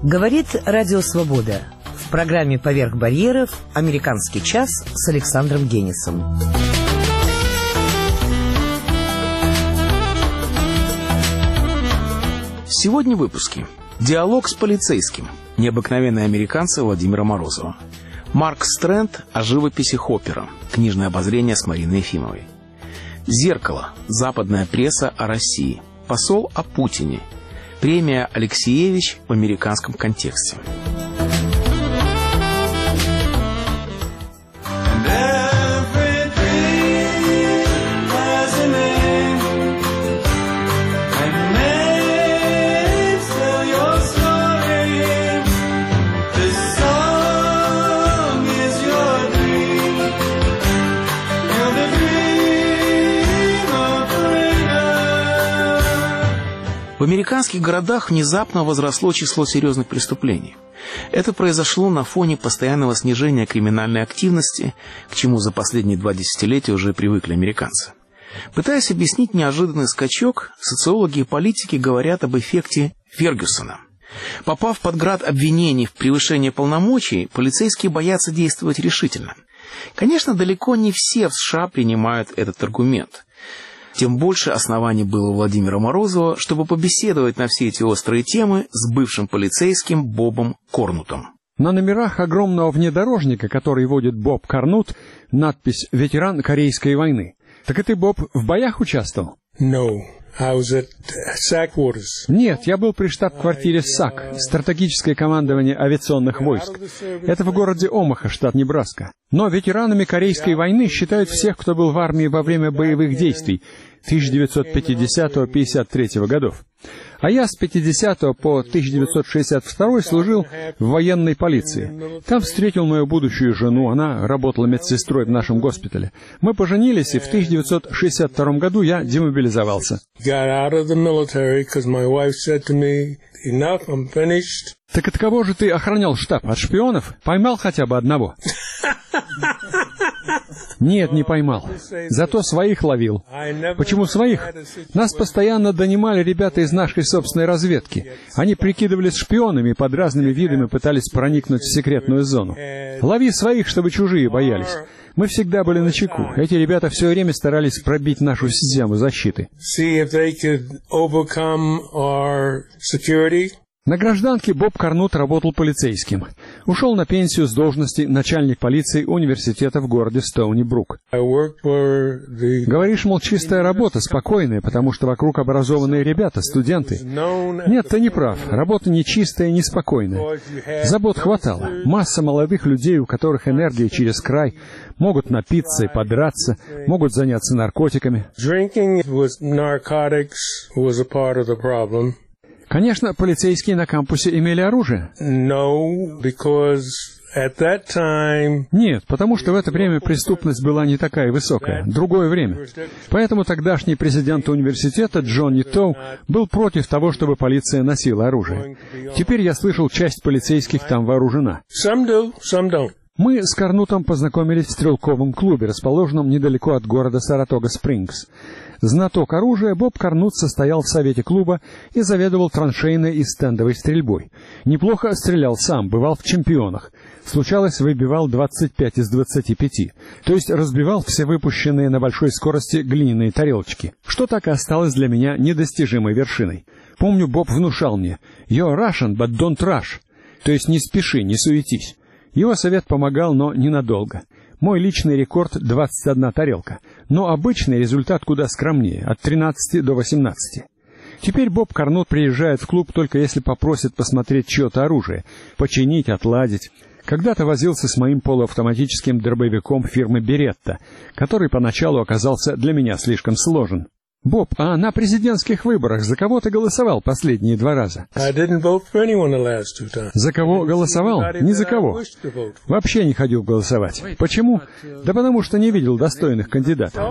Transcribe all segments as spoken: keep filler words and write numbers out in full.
Говорит Радио Свобода. В программе «Поверх барьеров» «Американский час» с Александром Генисом. Сегодня в выпуске. Диалог с полицейским. Необыкновенные американцы Владимира Морозова. Марк Стрэнд о живописи Хоппера. Книжное обозрение с Мариной Ефимовой. «Зеркало. Западная пресса о России». Посол о Путине. Премия Алексеевич в американском контексте. В американских городах внезапно возросло число серьезных преступлений. Это произошло на фоне постоянного снижения криминальной активности, к чему за последние два десятилетия уже привыкли американцы. Пытаясь объяснить неожиданный скачок, социологи и политики говорят об эффекте Фергюсона. Попав под град обвинений в превышении полномочий, полицейские боятся действовать решительно. Конечно, далеко не все в США принимают этот аргумент. Тем больше оснований было у Владимира Морозова, чтобы побеседовать на все эти острые темы с бывшим полицейским Бобом Корнутом. На номерах огромного внедорожника, который водит Боб Корнут, надпись «Ветеран Корейской войны». Так и ты, Боб, в боях участвовал? No. I was at сак Quarters. Нет, я был при штаб-квартире САК, стратегическое командование авиационных войск. Это в городе Омаха, штат Небраска. Но ветеранами Корейской войны считают всех, кто был в армии во время боевых действий тысяча девятьсот пятидесятого — пятьдесят третьего годов. А я с пятидесятого по тысяча девятьсот шестьдесят второй служил в военной полиции. Там встретил мою будущую жену, она работала медсестрой в нашем госпитале. Мы поженились, и в тысяча девятьсот шестьдесят втором году я демобилизовался. Так от кого же ты охранял штаб? От шпионов? Поймал хотя бы одного? Нет, не поймал. Зато своих ловил. Почему своих? Нас постоянно донимали ребята из нашей собственной разведки. Они прикидывались шпионами и под разными видами пытались проникнуть в секретную зону. Лови своих, чтобы чужие боялись. Мы всегда были начеку. Эти ребята все время старались пробить нашу систему защиты. На гражданке Боб Корнут работал полицейским. Ушел на пенсию с должности начальник полиции университета в городе Стоуни-Брук. Говоришь, мол, чистая работа, спокойная, потому что вокруг образованные ребята, студенты. Нет, ты не прав. Работа не чистая и не спокойная. Забот хватало. Масса молодых людей, у которых энергия через край, могут напиться и подраться, могут заняться наркотиками. Конечно, полицейские на кампусе имели оружие. No, because at that time... Нет, потому что в это время преступность была не такая высокая. Другое время. Поэтому тогдашний президент университета Джонни Тоу был против того, чтобы полиция носила оружие. Теперь я слышал, часть полицейских там вооружена. Some do, some don't. Мы с Корнутом познакомились в стрелковом клубе, расположенном недалеко от города Саратога-Спрингс. Знаток оружия, Боб Корнут состоял в совете клуба и заведовал траншейной и стендовой стрельбой. Неплохо стрелял сам, бывал в чемпионах. Случалось, выбивал двадцать пять из двадцати пяти. То есть разбивал все выпущенные на большой скорости глиняные тарелочки, что так и осталось для меня недостижимой вершиной. Помню, Боб внушал мне: «You're Russian, but don't rush». То есть не спеши, не суетись. Его совет помогал, но ненадолго. Мой личный рекорд — двадцать одна тарелка, но обычный результат куда скромнее, от тринадцати до восемнадцати. Теперь Боб Корнут приезжает в клуб только если попросит посмотреть чье-то оружие, починить, отладить. Когда-то возился с моим полуавтоматическим дробовиком фирмы «Беретта», который поначалу оказался для меня слишком сложен. Боб, а на президентских выборах за кого ты голосовал последние два раза? За кого голосовал? Ни за кого. Вообще не ходил голосовать. Почему? Да потому что не видел достойных кандидатов.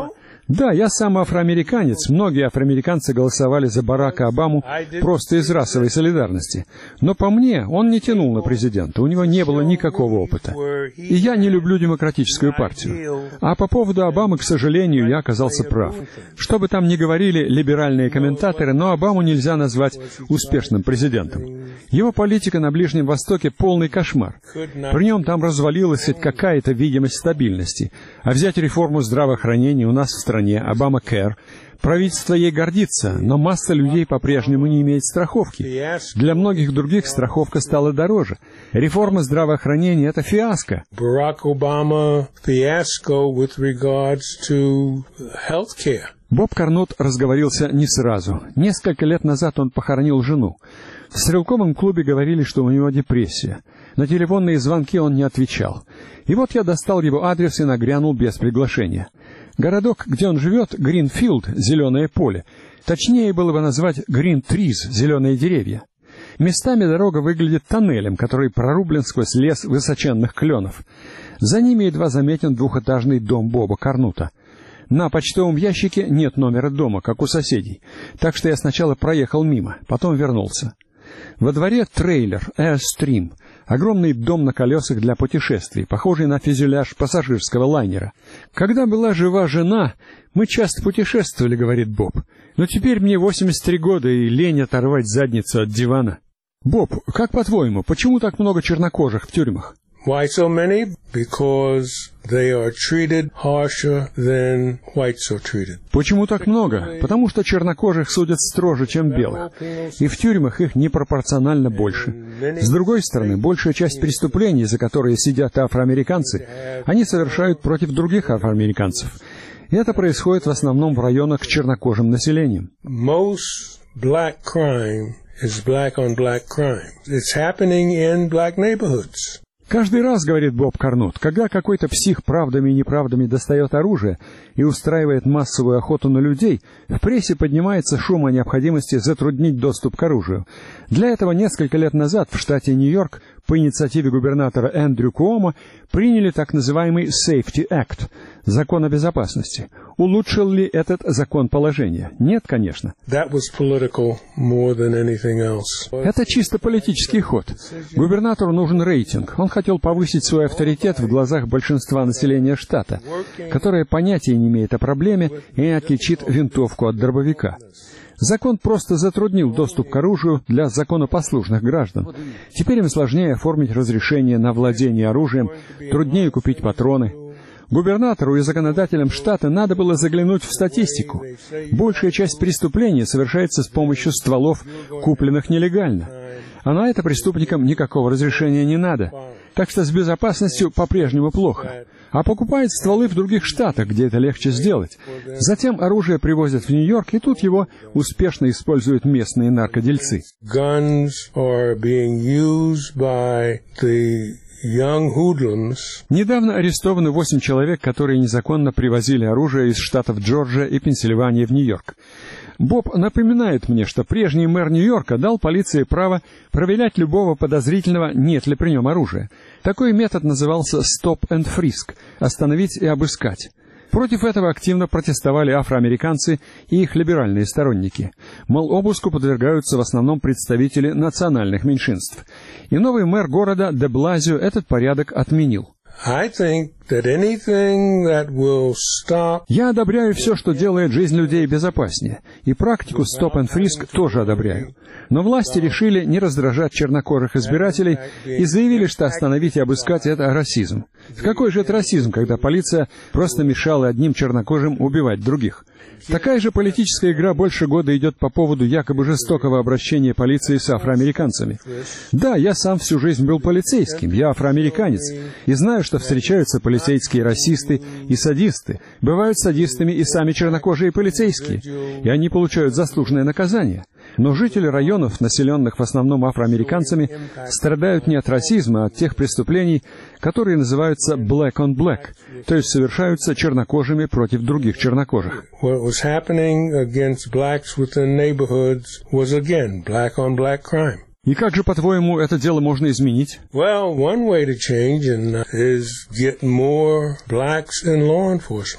Да, я сам афроамериканец. Многие афроамериканцы голосовали за Барака Обаму просто из расовой солидарности. Но по мне, он не тянул на президента. У него не было никакого опыта. И я не люблю демократическую партию. А по поводу Обамы, к сожалению, я оказался прав. Что бы там ни говорили либеральные комментаторы, но Обаму нельзя назвать успешным президентом. Его политика на Ближнем Востоке — полный кошмар. При нем там развалилась хоть какая-то видимость стабильности. А взять реформу здравоохранения у нас в стране, Обама-Кэр, правительство ей гордится, но масса людей по-прежнему не имеет страховки. Для многих других страховка стала дороже. Реформа здравоохранения — это фиаско. Barack Obama fiasco with regards to healthcare. Боб Карнот разговорился не сразу. Несколько лет назад он похоронил жену. В стрелковом клубе говорили, что у него депрессия. На телефонные звонки он не отвечал. И вот я достал его адрес и нагрянул без приглашения. Городок, где он живет, Гринфилд, зеленое поле. Точнее было бы назвать Грин-Триз, зеленые деревья. Местами дорога выглядит тоннелем, который прорублен сквозь лес высоченных кленов. За ними едва заметен двухэтажный дом Боба Карнута. На почтовом ящике нет номера дома, как у соседей, так что я сначала проехал мимо, потом вернулся. Во дворе трейлер Airstream, огромный дом на колесах для путешествий, похожий на фюзеляж пассажирского лайнера. «Когда была жива жена, мы часто путешествовали», — говорит Боб. «Но теперь мне восемьдесят три года, и лень оторвать задницу от дивана». Боб, как по-твоему, почему так много чернокожих в тюрьмах? Why so many? Because they are treated harsher than whites are treated. Почему так много? Потому что чернокожих судят строже, чем белых. И в тюрьмах их непропорционально больше. С другой стороны, большая часть преступлений, за которые сидят афроамериканцы, они совершают против других афроамериканцев. И это происходит в основном в районах с чернокожим населением. Most black crime is black on black crime. It's happening in black neighborhoods. Каждый раз, говорит Боб Карнот, когда какой-то псих правдами и неправдами достает оружие и устраивает массовую охоту на людей, в прессе поднимается шум о необходимости затруднить доступ к оружию. Для этого несколько лет назад в штате Нью-Йорк по инициативе губернатора Эндрю Куомо приняли так называемый Safety Act — закон о безопасности. Улучшил ли этот закон положение? Нет, конечно. That was political more than anything else. Это чисто политический ход. Губернатору нужен рейтинг. Он хотел повысить свой авторитет в глазах большинства населения штата, которое понятия не имеет о проблеме и не отличит винтовку от дробовика. Закон просто затруднил доступ к оружию для законопослушных граждан. Теперь им сложнее оформить разрешение на владение оружием, труднее купить патроны. Губернатору и законодателям штата надо было заглянуть в статистику. Большая часть преступлений совершается с помощью стволов, купленных нелегально. А на это преступникам никакого разрешения не надо. Так что с безопасностью по-прежнему плохо. А покупают стволы в других штатах, где это легче сделать. Затем оружие привозят в Нью-Йорк, и тут его успешно используют местные наркодельцы. Guns are being used by the young hoodlums. Недавно арестованы восемь человек, которые незаконно привозили оружие из штатов Джорджия и Пенсильвания в Нью-Йорк. Боб напоминает мне, что прежний мэр Нью-Йорка дал полиции право проверять любого подозрительного, нет ли при нем оружия. Такой метод назывался «stop and frisk» — «остановить и обыскать». Против этого активно протестовали афроамериканцы и их либеральные сторонники. Мол, обыску подвергаются в основном представители национальных меньшинств. И новый мэр города де Блазио этот порядок отменил. I think that anything that will stop... Я одобряю все, что делает жизнь людей безопаснее, и практику stop and frisk тоже одобряю. Но власти решили не раздражать чернокожих избирателей и заявили, что остановить и обыскать — это расизм. Какой же это расизм, когда полиция просто мешала одним чернокожим убивать других? Такая же политическая игра больше года идет по поводу якобы жестокого обращения полиции с афроамериканцами. Да, я сам всю жизнь был полицейским, я афроамериканец, и знаю, что встречаются полицейские расисты и садисты. Бывают садистами и сами чернокожие полицейские, и они получают заслуженное наказание. Но жители районов, населенных в основном афроамериканцами, страдают не от расизма, а от тех преступлений, которые называются black on black, то есть совершаются чернокожими против других чернокожих. What was happening against blacks within neighborhoods was again black on black crime. И как же, по-твоему, это дело можно изменить? Well, one way to change is get more blacks in law enforcement.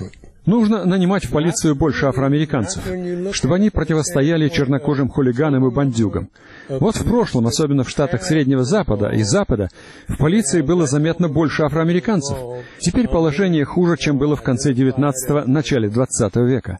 Нужно нанимать в полицию больше афроамериканцев, чтобы они противостояли чернокожим хулиганам и бандюгам. Вот в прошлом, особенно в штатах Среднего Запада и Запада, в полиции было заметно больше афроамериканцев. Теперь положение хуже, чем было в конце девятнадцатого – начале двадцатого века.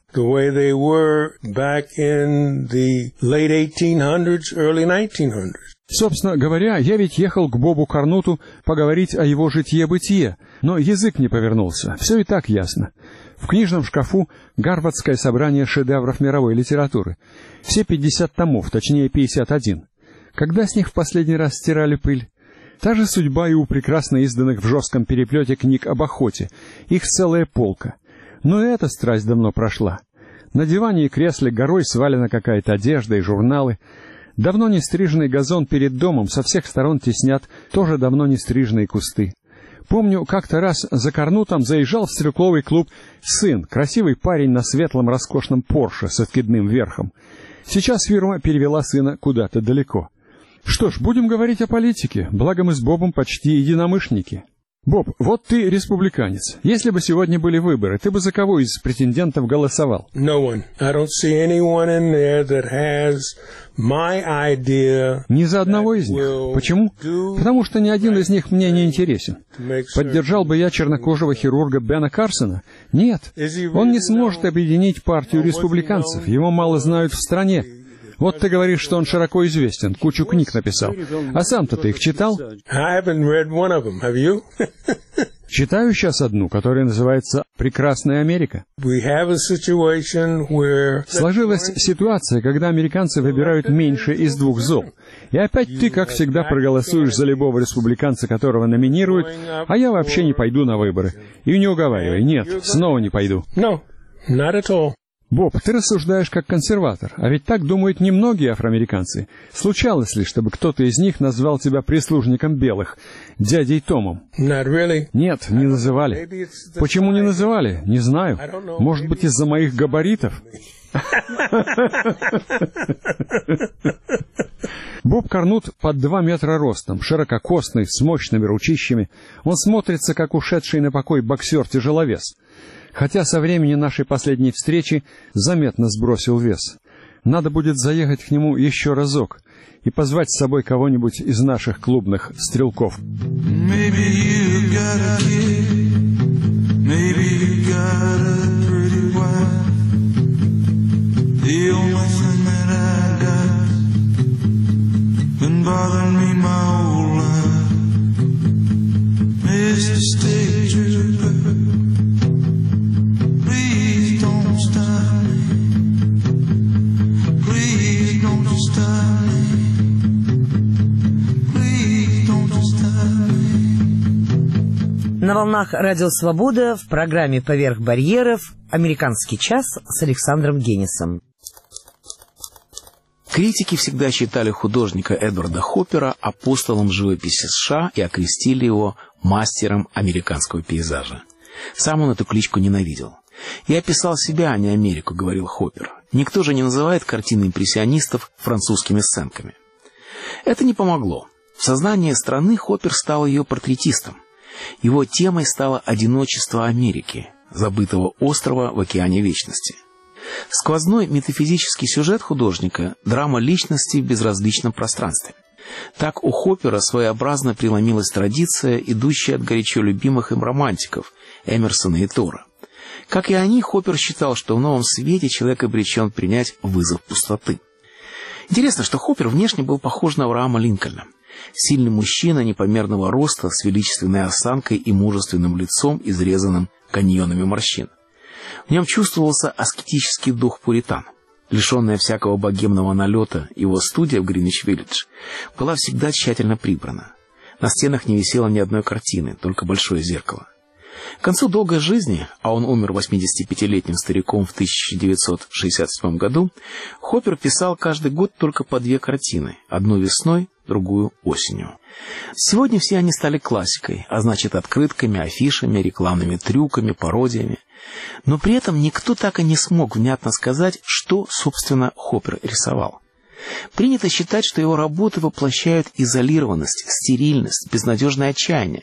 Собственно говоря, я ведь ехал к Бобу Карнуту поговорить о его житье-бытие, но язык не повернулся, все и так ясно. В книжном шкафу Гарвардское собрание шедевров мировой литературы. Все пятьдесят томов, точнее пятьдесят один. Когда с них в последний раз стирали пыль? Та же судьба и у прекрасно изданных в жестком переплете книг об охоте. Их целая полка. Но и эта страсть давно прошла. На диване и кресле горой свалена какая-то одежда и журналы. Давно не стриженный газон перед домом со всех сторон теснят тоже давно не стриженные кусты. Помню, как-то раз за Карнутом заезжал в стрелковый клуб сын, красивый парень на светлом роскошном Порше с откидным верхом. Сейчас фирма перевела сына куда-то далеко. Что ж, будем говорить о политике, благо мы с Бобом почти единомышленники. Боб, вот ты республиканец. Если бы сегодня были выборы, ты бы за кого из претендентов голосовал? No one. I don't see anyone in there that has my idea. Ни за одного из них. Почему? Потому что ни один из них мне не интересен. Поддержал бы я чернокожего хирурга Бена Карсона? Нет. Он не сможет объединить партию республиканцев. Его мало знают в стране. Вот ты говоришь, что он широко известен, кучу книг написал. А сам-то ты их читал? Читаю сейчас одну, которая называется «Прекрасная Америка». Сложилась ситуация, когда американцы выбирают меньше из двух зол. И опять ты, как всегда, проголосуешь за любого республиканца, которого номинируют, а я вообще не пойду на выборы. И не уговаривай, нет, снова не пойду. No, not at all. Боб, ты рассуждаешь как консерватор, а ведь так думают немногие афроамериканцы. Случалось ли, чтобы кто-то из них назвал тебя прислужником белых, дядей Томом? Not really. Нет, не называли. Почему не называли? Не знаю. Может быть, из-за моих габаритов? Боб Карнут под два метра ростом, ширококосный, с мощными ручищами. Он смотрится, как ушедший на покой боксер-тяжеловес. Хотя со времени нашей последней встречи заметно сбросил вес. Надо будет заехать к нему еще разок и позвать с собой кого-нибудь из наших клубных стрелков. На волнах Радио Свобода в программе «Поверх барьеров» «Американский час» с Александром Генисом. Критики всегда считали художника Эдварда Хоппера апостолом живописи США и окрестили его мастером американского пейзажа. Сам он эту кличку ненавидел. «Я писал себя, а не Америку», — говорил Хоппер. «Никто же не называет картины импрессионистов французскими сценками». Это не помогло. В сознании страны Хоппер стал ее портретистом. Его темой стало одиночество Америки, забытого острова в океане вечности. Сквозной метафизический сюжет художника – драма личности в безразличном пространстве. Так у Хоппера своеобразно преломилась традиция, идущая от горячо любимых им романтиков Эмерсона и Тора. Как и они, Хоппер считал, что в новом свете человек обречен принять вызов пустоты. Интересно, что Хоппер внешне был похож на Авраама Линкольна. Сильный мужчина непомерного роста, с величественной осанкой и мужественным лицом, изрезанным каньонами морщин. В нем чувствовался аскетический дух пуритан. Лишенная всякого богемного налета, его студия в Гринвич-Виллидж была всегда тщательно прибрана. На стенах не висело ни одной картины, только большое зеркало. К концу долгой жизни, а он умер восьмидесятипятилетним стариком в тысяча девятьсот шестьдесят седьмом году, Хоппер писал каждый год только по две картины, одну весной, другую осенью. Сегодня все они стали классикой, а значит открытками, афишами, рекламными трюками, пародиями. Но при этом никто так и не смог внятно сказать, что, собственно, Хоппер рисовал. Принято считать, что его работы воплощают изолированность, стерильность, безнадежное отчаяние.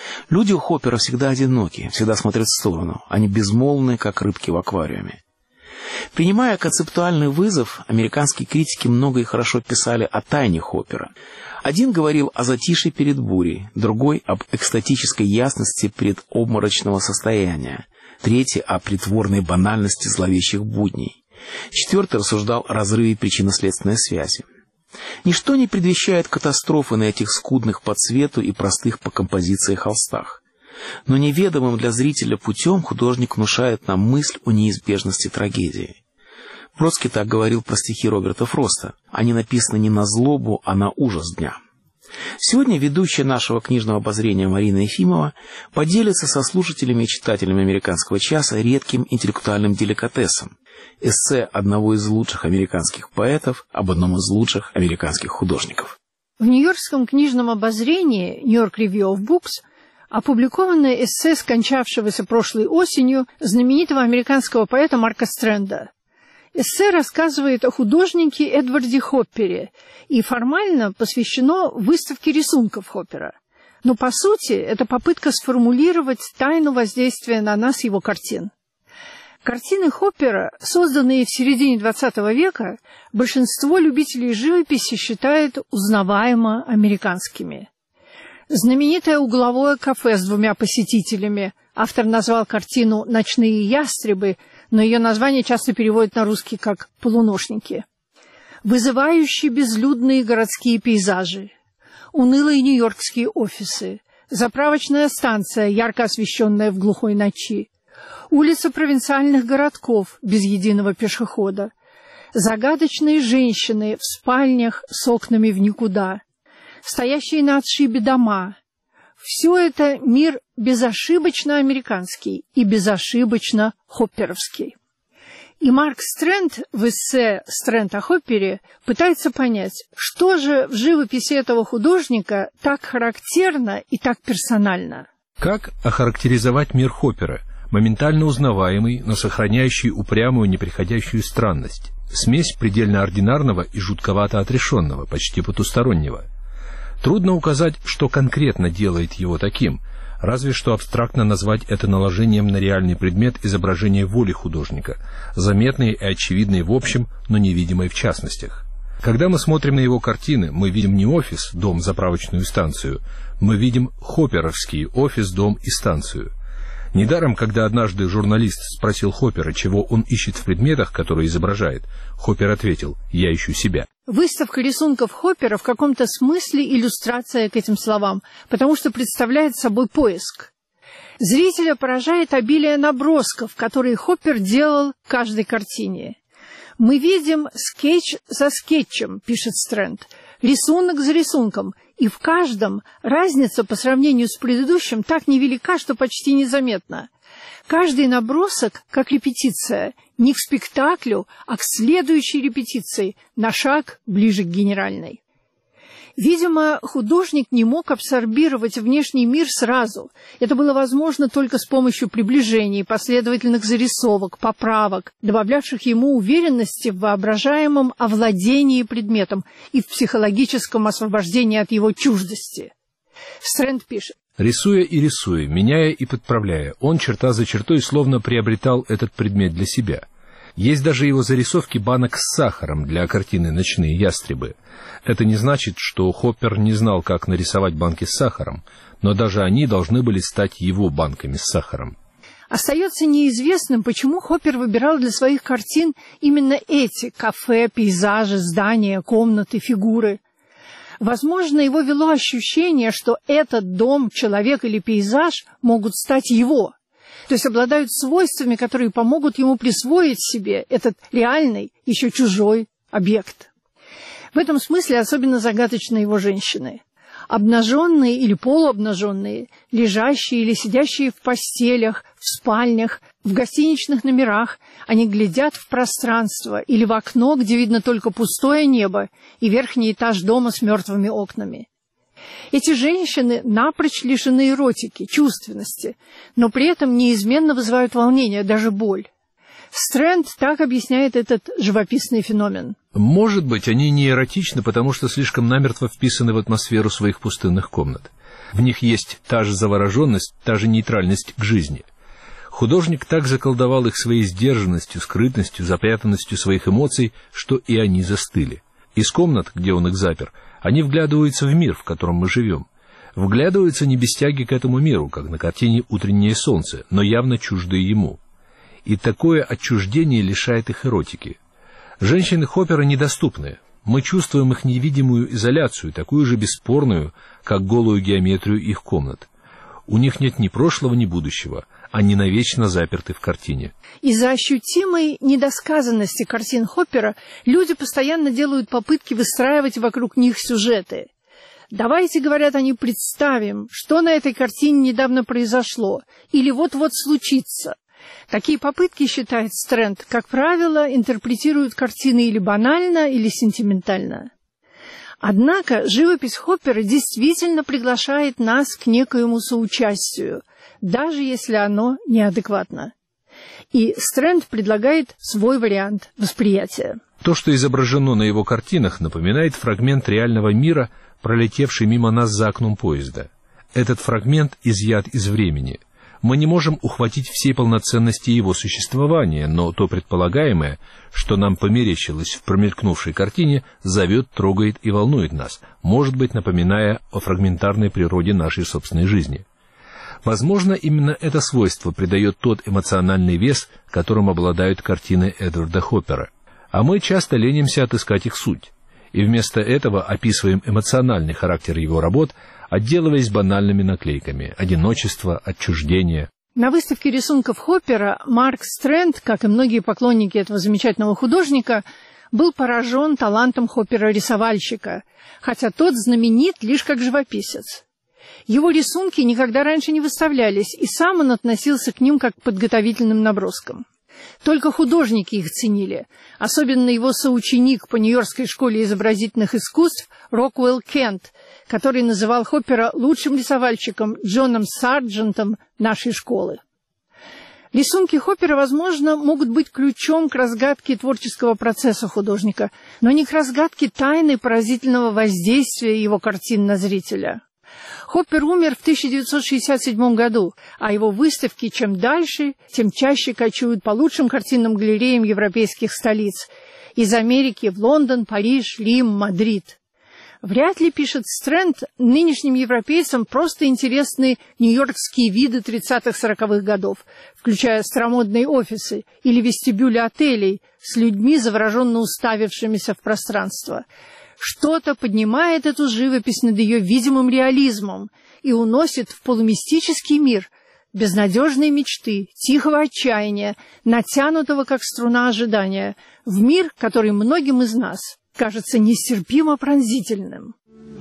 Люди у Хоппера всегда одиноки, всегда смотрят в сторону. Они безмолвны, как рыбки в аквариуме. Принимая концептуальный вызов, американские критики много и хорошо писали о тайне Хоппера. Один говорил о затишье перед бурей, другой — об экстатической ясности предобморочного состояния, третий — о притворной банальности зловещих будней, четвертый рассуждал о разрыве причинно-следственной связи. Ничто не предвещает катастрофы на этих скудных по цвету и простых по композиции холстах. Но неведомым для зрителя путем художник внушает нам мысль о неизбежности трагедии. Бродский так говорил про стихи Роберта Фроста. Они написаны не на злобу, а на ужас дня. Сегодня ведущая нашего книжного обозрения Марина Ефимова поделится со слушателями и читателями «Американского часа» редким интеллектуальным деликатесом — эссе одного из лучших американских поэтов об одном из лучших американских художников. В Нью-Йоркском книжном обозрении New York Review of Books опубликовано эссе скончавшегося прошлой осенью знаменитого американского поэта Марка Стрэнда. Эссе рассказывает о художнике Эдварде Хоппере и формально посвящено выставке рисунков Хоппера. Но, по сути, это попытка сформулировать тайну воздействия на нас его картин. Картины Хоппера, созданные в середине двадцатого века, большинство любителей живописи считает узнаваемо американскими. Знаменитое угловое кафе с двумя посетителями. Автор назвал картину «Ночные ястребы», но ее название часто переводят на русский как «полуношники». Вызывающие безлюдные городские пейзажи, унылые нью-йоркские офисы, заправочная станция, ярко освещенная в глухой ночи, улица провинциальных городков без единого пешехода, загадочные женщины в спальнях с окнами в никуда, стоящие на отшибе дома. Все это мир безошибочно американский и безошибочно хопперовский. И Марк Стрэнд в эссе «Стрэнд о Хоппере» пытается понять, что же в живописи этого художника так характерно и так персонально. Как охарактеризовать мир Хоппера, моментально узнаваемый, но сохраняющий упрямую неприходящую странность, смесь предельно ординарного и жутковато отрешенного, почти потустороннего? Трудно указать, что конкретно делает его таким, разве что абстрактно назвать это наложением на реальный предмет изображения воли художника, заметной и очевидной в общем, но невидимой в частностях. Когда мы смотрим на его картины, мы видим не офис, дом, заправочную станцию, мы видим хопперовский офис, дом и станцию. Недаром, когда однажды журналист спросил Хоппера, чего он ищет в предметах, которые изображает, Хоппер ответил: «Я ищу себя». Выставка рисунков Хоппера в каком-то смысле иллюстрация к этим словам, потому что представляет собой поиск. Зрителя поражает обилие набросков, которые Хоппер делал к каждой картине. «Мы видим скетч за скетчем», — пишет Стрэнд, «рисунок за рисунком, и в каждом разница по сравнению с предыдущим так невелика, что почти незаметна. Каждый набросок, как репетиция, не к спектаклю, а к следующей репетиции, на шаг ближе к генеральной». Видимо, художник не мог абсорбировать внешний мир сразу. Это было возможно только с помощью приближений, последовательных зарисовок, поправок, добавлявших ему уверенности в воображаемом овладении предметом и в психологическом освобождении от его чуждости. Стрэнд пишет: «Рисуя и рисуя, меняя и подправляя, он черта за чертой словно приобретал этот предмет для себя. Есть даже его зарисовки банок с сахаром для картины «Ночные ястребы». Это не значит, что Хоппер не знал, как нарисовать банки с сахаром, но даже они должны были стать его банками с сахаром. Остается неизвестным, почему Хоппер выбирал для своих картин именно эти кафе, пейзажи, здания, комнаты, фигуры. Возможно, его вело ощущение, что этот дом, человек или пейзаж могут стать его, то есть обладают свойствами, которые помогут ему присвоить себе этот реальный, еще чужой объект. В этом смысле особенно загадочны его женщины. Обнаженные или полуобнаженные, лежащие или сидящие в постелях, в спальнях, в гостиничных номерах, они глядят в пространство или в окно, где видно только пустое небо и верхний этаж дома с мертвыми окнами. Эти женщины напрочь лишены эротики, чувственности, но при этом неизменно вызывают волнение, даже боль. Стрэнд так объясняет этот живописный феномен. Может быть, они не эротичны, потому что слишком намертво вписаны в атмосферу своих пустынных комнат. В них есть та же завороженность, та же нейтральность к жизни. Художник так заколдовал их своей сдержанностью, скрытностью, запрятанностью своих эмоций, что и они застыли. Из комнат, где он их запер, они вглядываются в мир, в котором мы живем. Вглядываются не без тяги к этому миру, как на картине «Утреннее солнце», но явно чуждые ему. И такое отчуждение лишает их эротики. Женщины Хоппера недоступны. Мы чувствуем их невидимую изоляцию, такую же бесспорную, как голую геометрию их комнат. У них нет ни прошлого, ни будущего. Они навечно заперты в картине. Из-за ощутимой недосказанности картин Хоппера люди постоянно делают попытки выстраивать вокруг них сюжеты. Давайте, говорят они, представим, что на этой картине недавно произошло или вот-вот случится. Такие попытки, считает Стрэнд, как правило, интерпретируют картины или банально, или сентиментально. Однако живопись Хоппера действительно приглашает нас к некоему соучастию, даже если оно неадекватно. И Стрэнд предлагает свой вариант восприятия. То, что изображено на его картинах, напоминает фрагмент реального мира, пролетевший мимо нас за окном поезда. Этот фрагмент изъят из времени. Мы не можем ухватить всей полноценности его существования, но то предполагаемое, что нам померещилось в промелькнувшей картине, зовет, трогает и волнует нас, может быть, напоминая о фрагментарной природе нашей собственной жизни. Возможно, именно это свойство придает тот эмоциональный вес, которым обладают картины Эдварда Хоппера. А мы часто ленимся отыскать их суть, и вместо этого описываем эмоциональный характер его работ, отделываясь банальными наклейками: одиночество, отчуждение. На выставке рисунков Хоппера Марк Стрэнд, как и многие поклонники этого замечательного художника, был поражен талантом Хоппера-рисовальщика, хотя тот знаменит лишь как живописец. Его рисунки никогда раньше не выставлялись, и сам он относился к ним как к подготовительным наброскам. Только художники их ценили, особенно его соученик по Нью-Йоркской школе изобразительных искусств Роквелл Кент, который называл Хоппера лучшим рисовальщиком Джоном Сарджентом нашей школы. Рисунки Хоппера, возможно, могут быть ключом к разгадке творческого процесса художника, но не к разгадке тайны поразительного воздействия его картин на зрителя. Хоппер умер в тысяча девятьсот шестьдесят седьмом году, а его выставки чем дальше, тем чаще кочуют по лучшим картинным галереям европейских столиц. Из Америки в Лондон, Париж, Рим, Мадрид. Вряд ли, пишет Стрэнд, нынешним европейцам просто интересны нью-йоркские виды тридцатых-сороковых годов, включая старомодные офисы или вестибюли отелей с людьми, завороженно уставившимися в пространство. Что-то поднимает эту живопись над ее видимым реализмом и уносит в полумистический мир безнадежной мечты, тихого отчаяния, натянутого, как струна ожидания, в мир, который многим из нас кажется нестерпимо пронзительным.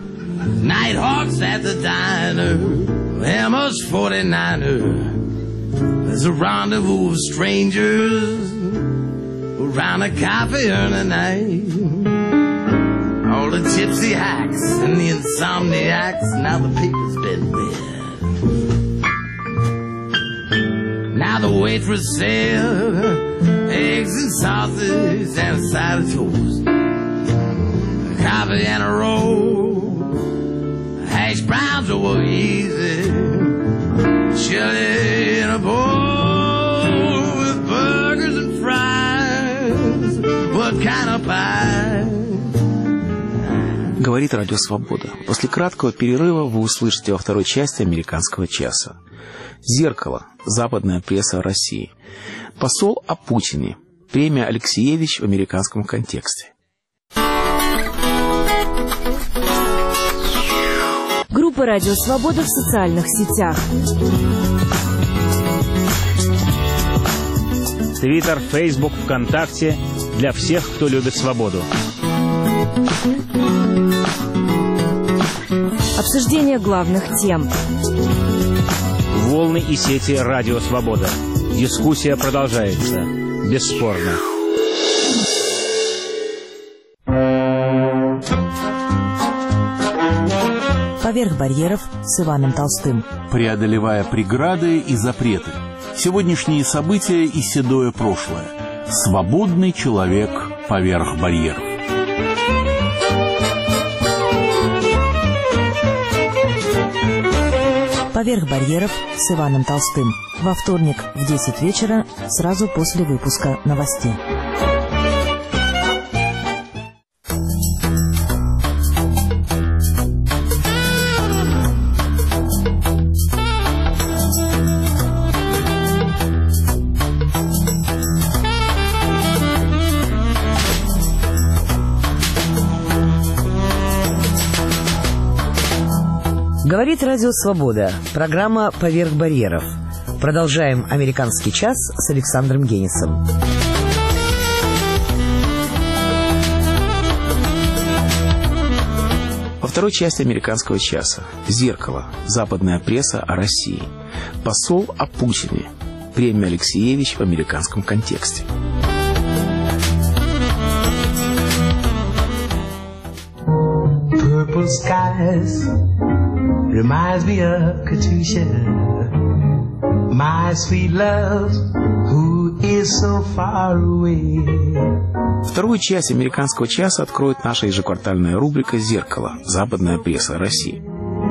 Nighthawks at the diner, Emma's forty-niner. There's a rendezvous of strangers around a coffee in the night. All the gypsy hacks and the insomniacs, now the people's been read. Now the waitress said eggs and sausage and a side of toast, a coffee and a roll, hash browns over easy, chili in a bowl with burgers and fries. What kind of pie? Говорит Радио Свобода. После краткого перерыва вы услышите во второй части «Американского часа». «Зеркало. Западная пресса России». Посол о Путине. Премия Алексеевич в американском контексте. Группа «Радио Свобода» в социальных сетях. Твиттер, Фейсбук, ВКонтакте. Для всех, кто любит свободу. Обсуждение главных тем. Волны и сети «Радио Свобода». Дискуссия продолжается. Бесспорно. «Поверх барьеров» с Иваном Толстым. Преодолевая преграды и запреты. Сегодняшние события и седое прошлое. Свободный человек поверх барьеров. «Поверх барьеров» с Иваном Толстым. Во вторник в десять вечера, сразу после выпуска новостей. Говорит Радио Свобода. Программа «Поверх барьеров». Продолжаем «Американский час» с Александром Генисом. Во второй части «Американского часа» «Зеркало. Западная пресса о России». Посол о Путине. Премия Алексеевич в американском контексте. Purple skies reminds me of Katusha, my sweet love, who is so far away. Вторую часть «Американского часа» откроет наша ежеквартальная рубрика «Зеркало. Западная пресса России».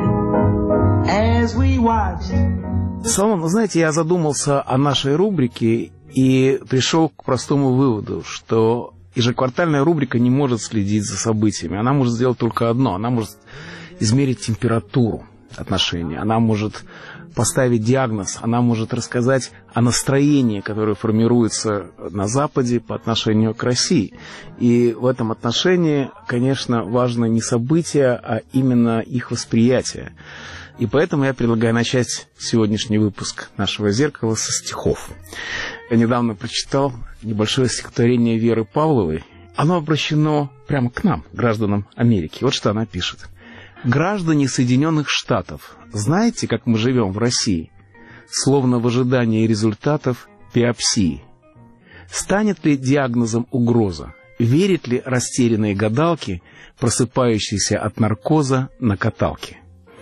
As we watched... Соломон, знаете, я задумался о нашей рубрике и пришел к простому выводу, что ежеквартальная рубрика не может следить за событиями. Она может сделать только одно. Она может измерить температуру отношений. Она может поставить диагноз. Она может рассказать о настроении, которое формируется на Западе по отношению к России. И в этом отношении, конечно, важно не события, а именно их восприятие. И поэтому я предлагаю начать сегодняшний выпуск нашего «Зеркала» со стихов. Я недавно прочитал небольшое стихотворение Веры Павловой. Оно обращено прямо к нам, гражданам Америки. Вот что она пишет. «Граждане Соединенных Штатов, знаете, как мы живем в России? Словно в ожидании результатов биопсии. Станет ли диагнозом угроза? Верят ли растерянные гадалки, просыпающиеся от наркоза на каталке?»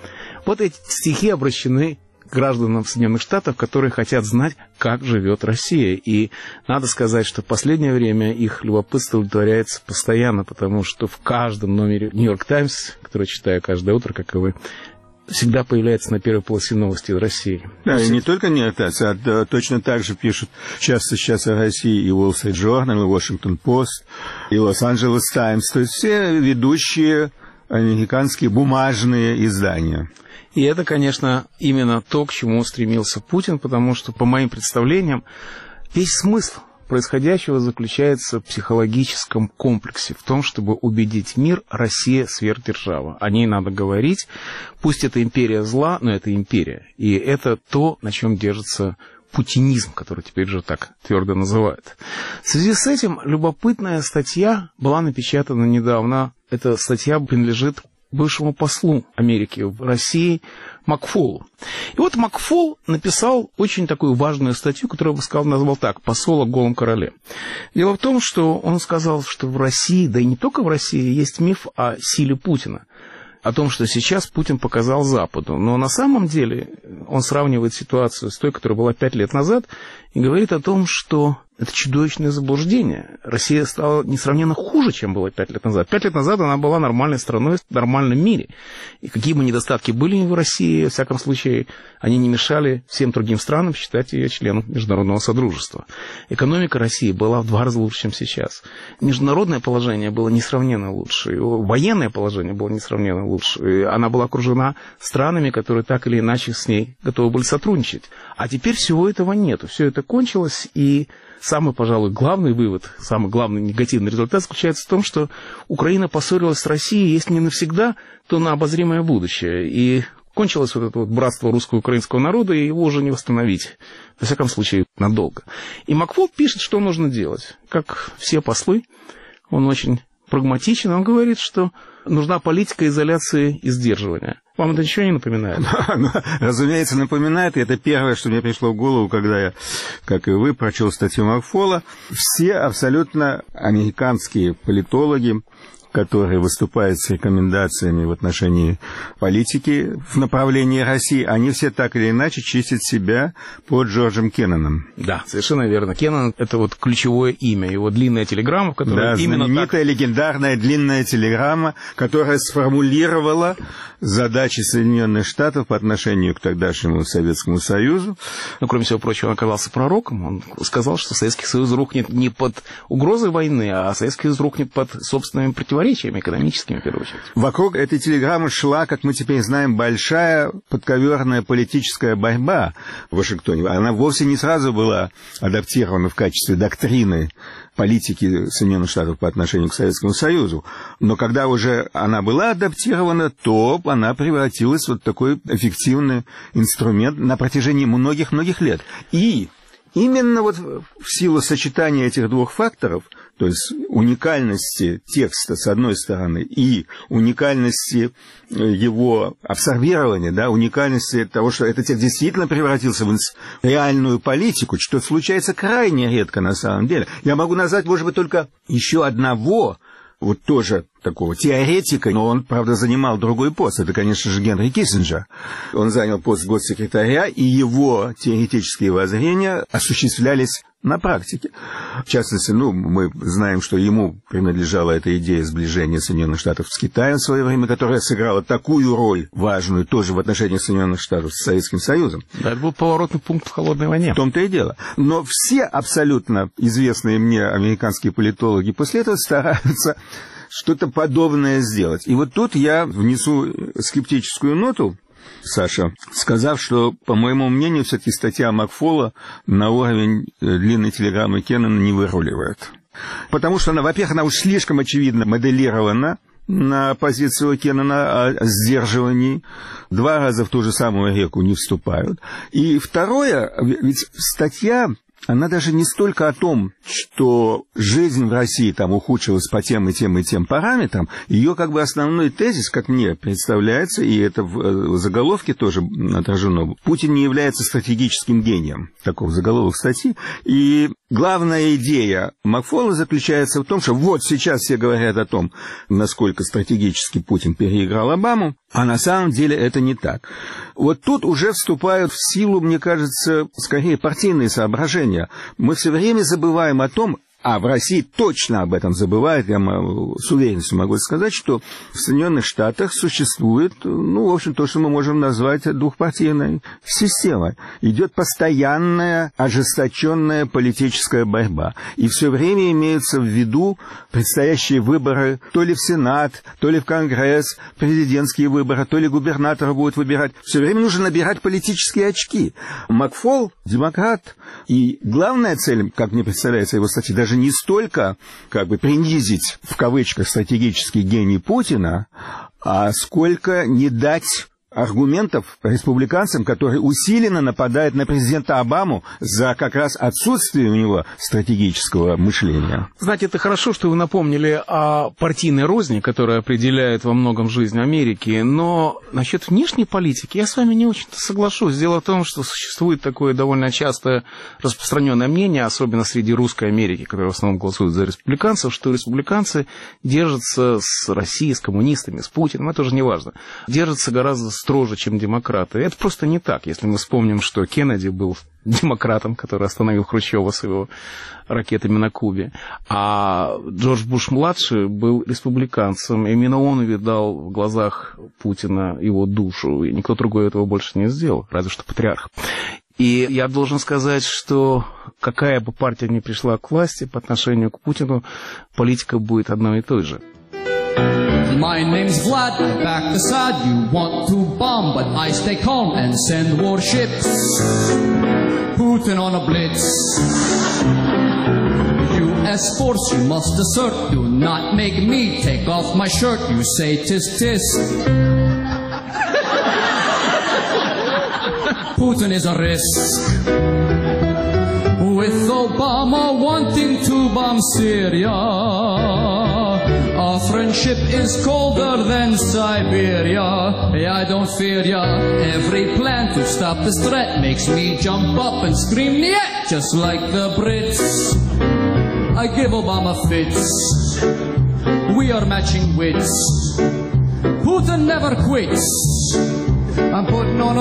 Вот эти стихи обращены к гражданам Соединенных Штатов, которые хотят знать, как живет Россия. И надо сказать, что в последнее время их любопытство удовлетворяется постоянно, потому что в каждом номере «Нью-Йорк Таймс», который читаю каждое утро, как и вы, всегда появляется на первой полосе новости из России. Да, и не только «Нью-Йорк Таймс», а да, точно так же пишут часто сейчас о России и Wall Street Journal, и Washington Post, и Los Angeles Times. То есть все ведущие американские бумажные издания. И это, конечно, именно то, к чему стремился Путин, потому что, по моим представлениям, весь смысл происходящего заключается в психологическом комплексе, в том, чтобы убедить мир: Россия сверхдержава. О ней надо говорить. Пусть это империя зла, но это империя. И это то, на чем держится путинизм, который теперь же так твердо называют. В связи с этим любопытная статья была напечатана недавно. Эта статья принадлежит бывшему послу Америки в России Макфолу. И вот Макфол написал очень такую важную статью, которую, я бы сказал, назвал так: «Посол о голом короле». Дело в том, что он сказал, что в России, да и не только в России, есть миф о силе Путина, о том, что сейчас Путин показал Западу. Но на самом деле он сравнивает ситуацию с той, которая была пять лет назад, и говорит о том, что это чудовищное заблуждение. Россия стала несравненно хуже, чем было пять лет назад. Пять лет назад она была нормальной страной в нормальном мире. И какие бы недостатки были в России, во всяком случае, они не мешали всем другим странам считать ее членом Международного Содружества. Экономика России была в два раза лучше, чем сейчас. Международное положение было несравненно лучше. Военное положение было несравненно лучше. И она была окружена странами, которые так или иначе с ней готовы были сотрудничать. А теперь всего этого нету. Все это кончилось, и самый, пожалуй, главный вывод, самый главный негативный результат заключается в том, что Украина поссорилась с Россией, если не навсегда, то на обозримое будущее. И кончилось вот это вот братство русско-украинского народа, и его уже не восстановить, во всяком случае, надолго. И Макфол пишет, что нужно делать. Как все послы, он очень прагматичен, он говорит, что нужна политика изоляции и сдерживания. Вам это ничего не напоминает? Разумеется, напоминает. И это первое, что мне пришло в голову, когда я, как и вы, прочел статью Макфола. Все абсолютно американские политологи, который выступает с рекомендациями в отношении политики в направлении России, они все так или иначе чистят себя под Джорджем Кенноном. Да, совершенно верно. Кеннон — это вот ключевое имя, его длинная телеграмма, в которой да, именно знаменитая, так... легендарная длинная телеграмма, которая сформулировала задачи Соединенных Штатов по отношению к тогдашнему Советскому Союзу. Ну, кроме всего прочего, он оказался пророком. Он сказал, что Советский Союз рухнет не под угрозой войны, а Советский Союз рухнет под собственными противоречиями экономическими, в первую очередь. Вокруг этой телеграммы шла, как мы теперь знаем, большая подковерная политическая борьба в Вашингтоне. Она вовсе не сразу была адаптирована в качестве доктрины политики Соединенных Штатов по отношению к Советскому Союзу. Но когда уже она была адаптирована, то она превратилась в вот такой эффективный инструмент на протяжении многих-многих лет. И именно вот в силу сочетания этих двух факторов, то есть уникальности текста с одной стороны и уникальности его абсорбирования, да, уникальности того, что этот текст действительно превратился в реальную политику, что случается крайне редко на самом деле. Я могу назвать, может быть, только еще одного, вот тоже такого теоретика, но он, правда, занимал другой пост. Это, конечно же, Генри Киссинджер. Он занял пост госсекретаря, и его теоретические воззрения осуществлялись на практике. В частности, ну, мы знаем, что ему принадлежала эта идея сближения Соединенных Штатов с Китаем в свое время, которая сыграла такую роль важную тоже в отношениях Соединенных Штатов с Советским Союзом. Да, это был поворотный пункт в холодной войне. В том-то и дело. Но все абсолютно известные мне американские политологи после этого стараются что-то подобное сделать. И вот тут я внесу скептическую ноту, Саша, сказав, что, по моему мнению, все-таки статья Макфола на уровень длинной телеграммы Кеннона не выруливает. Потому что она, во-первых, она уж слишком очевидно моделирована на позицию Кеннона о сдерживании. Два раза в ту же самую реку не вступают. И второе, ведь статья... Она даже не столько о том, что жизнь в России там ухудшилась по тем и тем и тем параметрам. Ее как бы основной тезис, как мне представляется, и это в заголовке тоже отражено, Путин не является стратегическим гением. Таков заголовок статьи. И главная идея Макфола заключается в том, что вот сейчас все говорят о том, насколько стратегически Путин переиграл Обаму, а на самом деле это не так. Вот тут уже вступают в силу, мне кажется, скорее партийные соображения. Мы все время забываем о том, а в России точно об этом забывают, я с уверенностью могу сказать, что в Соединенных Штатах существует, ну, в общем, то, что мы можем назвать двухпартийной системой. Идет постоянная, ожесточенная политическая борьба. И все время имеются в виду предстоящие выборы то ли в Сенат, то ли в Конгресс, президентские выборы, то ли губернатора будут выбирать. Все время нужно набирать политические очки. Макфол, демократ, и главная цель, как мне представляется его статья, даже не столько как бы принизить, в кавычках, стратегический гений Путина, а сколько не дать аргументов республиканцам, которые усиленно нападают на президента Обаму за как раз отсутствие у него стратегического мышления. Знаете, это хорошо, что вы напомнили о партийной розни, которая определяет во многом жизнь Америки, но насчет внешней политики я с вами не очень-то соглашусь. Дело в том, что существует такое довольно часто распространенное мнение, особенно среди русской Америки, которая в основном голосует за республиканцев, что республиканцы держатся с Россией, с коммунистами, с Путиным, это уже не важно, держатся гораздо строже, чем демократы. Это просто не так. Если мы вспомним, что Кеннеди был демократом, который остановил Хрущева с его ракетами на Кубе, а Джордж Буш-младший был республиканцем. Именно он увидал в глазах Путина его душу, и никто другой этого больше не сделал, разве что патриарх. И я должен сказать, что какая бы партия ни пришла к власти по отношению к Путину, политика будет одной и той же. My name's Vlad, I back the side. You want to bomb, but I stay calm and send warships. Putin on a blitz. U S force, you must assert. Do not make me take off my shirt. You say tisk tisk. Putin is a risk. With Obama wanting to bomb Syria, our friendship is colder than Siberia. Hey, I don't fear ya. Every plan to stop this threat makes me jump up and scream, yeah, just like the Brits. I give Obama fits. we are matching wits. Putin never quits. I'm putting on a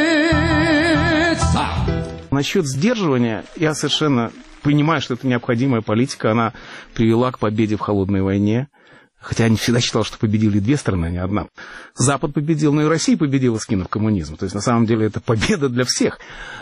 blitz. Ah. Насчет сдерживания я совершенно понимаю, что это необходимая политика. Она привела к победе в холодной войне. Хотя я не всегда считал, что победили две страны, а не одна. Запад победил, но и Россия победила, скинув коммунизм. То есть, на самом деле, это победа для всех.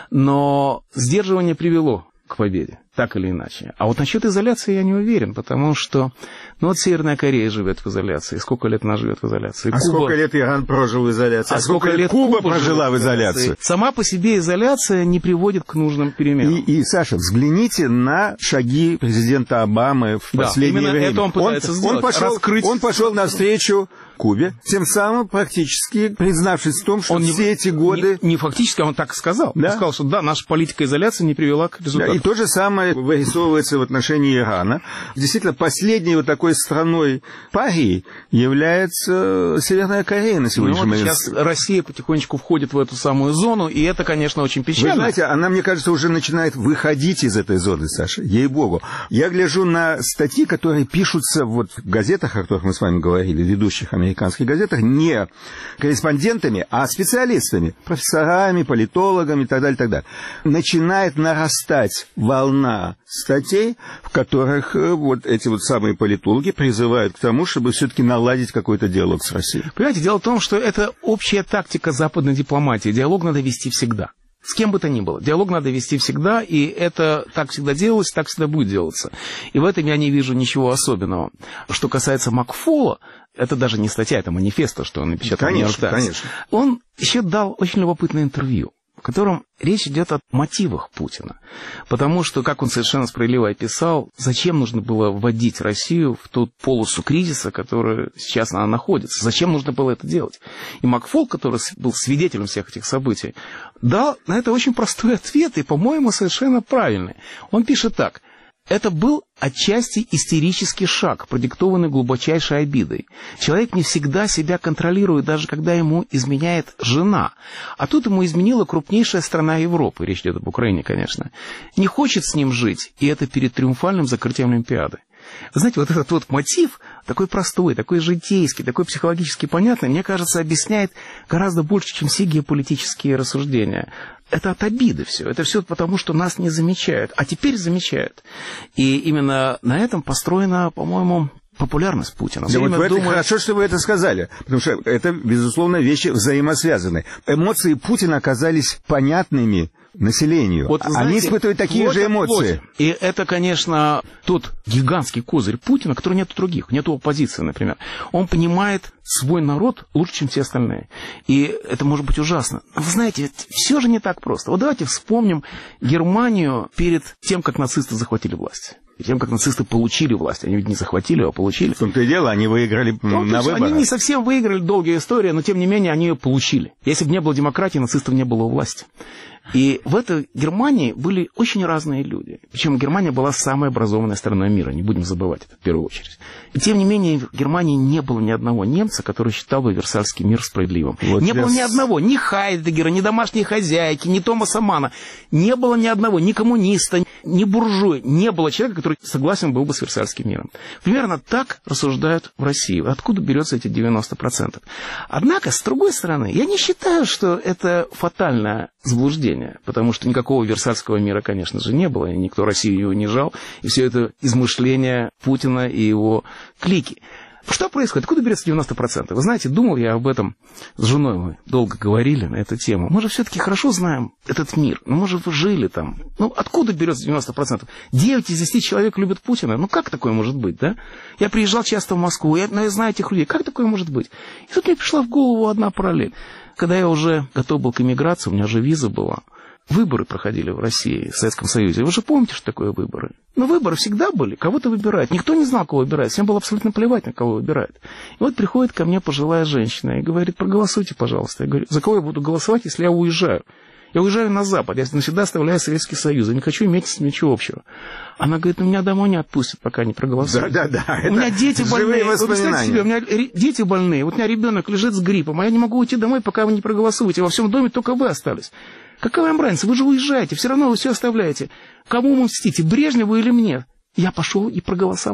Но сдерживание привело к победе, так или иначе. А вот насчет изоляции я не уверен, потому что... Ну вот Северная Корея живет в изоляции. Сколько лет она живет в изоляции? А Куба... сколько лет Иран прожил в изоляции? А, а сколько, сколько лет Куба, Куба прожила в изоляции? Сама по себе изоляция не приводит к нужным переменам. И, и Саша, взгляните на шаги президента Обамы в да, последнее время. Это он пытается он, сделать. Он пошел, он пошел навстречу Кубе, тем самым практически признавшись в том, что он все не, эти годы... Не, не фактически, он так сказал. Да? Он сказал, что да, наша политика изоляции не привела к результату. Да, и то же самое вырисовывается в отношении Ирана. Действительно, последней вот такой страной пари является Северная Корея на сегодняшний ну, вот момент. Сейчас Россия потихонечку входит в эту самую зону, и это, конечно, очень печально. Вы знаете, она, мне кажется, уже начинает выходить из этой зоны, Саша, ей-богу. Я гляжу на статьи, которые пишутся вот в газетах, о которых мы с вами говорили, ведущих американских газетах, не корреспондентами, а специалистами, профессорами, политологами и так далее, и так далее. Начинает нарастать волна статей, в которых вот эти вот самые политологи призывают к тому, чтобы все-таки наладить какой-то диалог с Россией. Понимаете, дело в том, что это общая тактика западной дипломатии. Диалог надо вести всегда. С кем бы то ни было. Диалог надо вести всегда, и это так всегда делалось, так всегда будет делаться. И в этом я не вижу ничего особенного. Что касается Макфола, это даже не статья, это манифест, что он напечатал в Нью-Йорк Таймс. Конечно. Он еще дал очень любопытное интервью, в котором речь идет о мотивах Путина. Потому что, как он совершенно справедливо описал, зачем нужно было вводить Россию в ту полосу кризиса, в которой сейчас она находится. Зачем нужно было это делать? И Макфол, который был свидетелем всех этих событий, дал на это очень простой ответ, и, по-моему, совершенно правильный. Он пишет так. Это был отчасти истерический шаг, продиктованный глубочайшей обидой. Человек не всегда себя контролирует, даже когда ему изменяет жена. А тут ему изменила крупнейшая страна Европы, речь идет об Украине, конечно. Не хочет с ним жить, и это перед триумфальным закрытием Олимпиады. Вы знаете, вот этот вот мотив, такой простой, такой житейский, такой психологически понятный, мне кажется, объясняет гораздо больше, чем все геополитические рассуждения. Это от обиды все. Это все потому, что нас не замечают. А теперь замечают. И именно на этом построена, по-моему, популярность Путина. Да вот в этом думаю... хорошо, что вы это сказали, потому что это, безусловно, вещи взаимосвязаны. Эмоции Путина оказались понятными населению. Вот, знаете, они испытывают такие же эмоции. Вот. И это, конечно, тот гигантский козырь Путина, который нет у других, нет у оппозиции, например. Он понимает свой народ лучше, чем все остальные. И это может быть ужасно. Но вы знаете, все же не так просто. Вот давайте вспомним Германию перед тем, как нацисты захватили власть. И тем, как нацисты получили власть. Они ведь не захватили, а получили. В том-то и дело, они выиграли ну, на выборах. Они не совсем выиграли, долгая история, но тем не менее они ее получили. Если бы не было демократии, нацистов не было у власти. И в этой Германии были очень разные люди. Причем Германия была самой образованной страной мира, не будем забывать это в первую очередь. И тем не менее в Германии не было ни одного немца, который считал бы Версальский мир справедливым. Вот не было с... ни одного, ни Хайдеггера, ни домашней хозяйки, ни Томаса Манна. Не было ни одного, ни коммуниста, ни буржуя. Не было человека, который согласен был бы с Версальским миром. Примерно так рассуждают в России. Откуда берется эти девяносто процентов? Однако, с другой стороны, я не считаю, что это фатальное заблуждение. Потому что никакого Версальского мира, конечно же, не было, и никто Россию не унижал, и все это измышления Путина и его клики. Что происходит? Откуда берется девяносто процентов? Вы знаете, думал я об этом с женой, мы долго говорили на эту тему. Мы же все-таки хорошо знаем этот мир, ну, мы же жили там. Ну, откуда берется девяносто процентов? девять из десяти человек любят Путина. Ну, как такое может быть, да? Я приезжал часто в Москву, я, я знаю этих людей. Как такое может быть? И тут мне пришла в голову одна параллель. Когда я уже готов был к эмиграции, у меня же виза была. Выборы проходили в России, в Советском Союзе. Вы же помните, что такое выборы? Но выборы всегда были. Кого-то выбирают. Никто не знал, кого выбирать. Всем было абсолютно плевать, на кого выбирают. И вот приходит ко мне пожилая женщина и говорит: проголосуйте, пожалуйста. Я говорю: за кого я буду голосовать, если я уезжаю? Я уезжаю на Запад, я навсегда оставляю Советский Союз, я не хочу иметь с ним ничего общего. Она говорит: ну, меня домой не отпустят, пока не проголосуют. Да, да, да. У меня дети больные. Вы представьте себе, у меня дети больные, вот у меня ребенок лежит с гриппом, а я не могу уйти домой, пока вы не проголосуете. Во всем доме только вы остались. Какая вам разница? Вы же уезжаете, все равно вы все оставляете. Кому вы мстите, Брежневу или мне? Я пошел и проголосовал.